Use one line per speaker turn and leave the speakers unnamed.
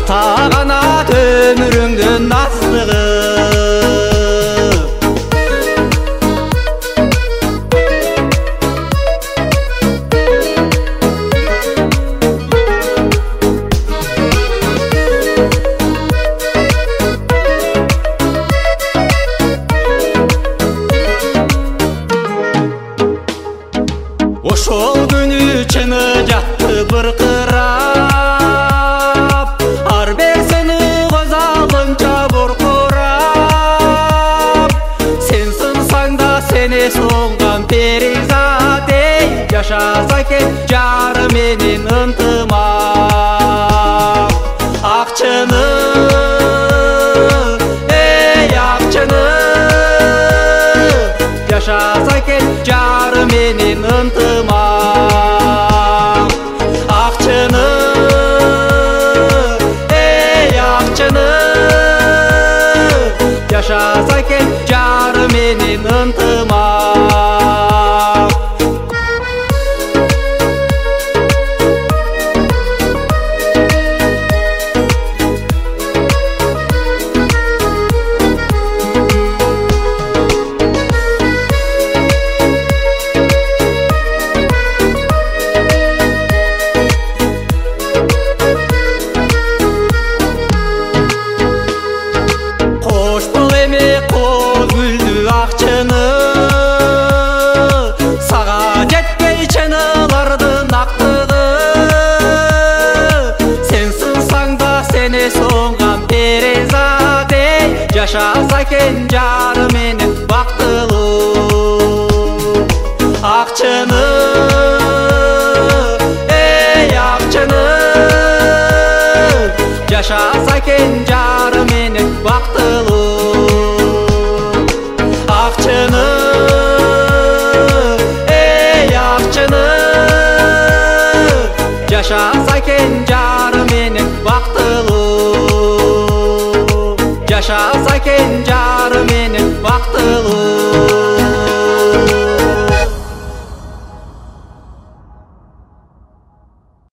Артағанат өміріңдің астығы. Ошол күнү чыны жатты быркырап, ар берсени козалынча боркурап. Сен сынсаң да сени сунган перизат, эй, жашаса экен жары менен ынтымак. Акчыны, эй, акчыны, жашаса экен жары менен ынтымак. Акчыны, эй, акчыны, жашаса экен жары менен ынтымак. Кол гүлдү акчыны, сага жетпей чыныгардын актыгы. Сен сынсаң да сени сунган перизат, эй, жашаса экен жары менен бактылуу. Акчыны, эй, акчыны, жашаса экен жары менен бактылуу. Акчыны, эй, акчыны, жашаса экен жары менен бактылуу. Жашаса экен жары